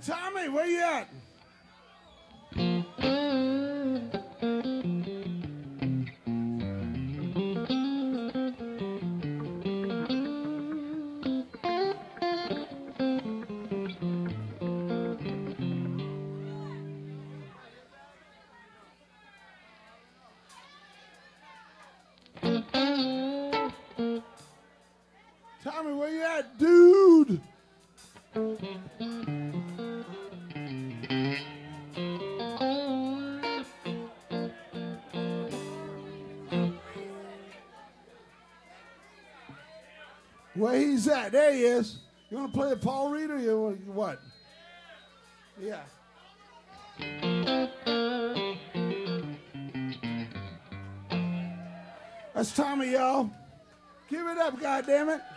Tommy, where you at? Tommy, where you at, dude? Where he's at? There he is. You want to play the Paul Reed or you want what? Yeah. That's Tommy, y'all. Give it up, goddammit.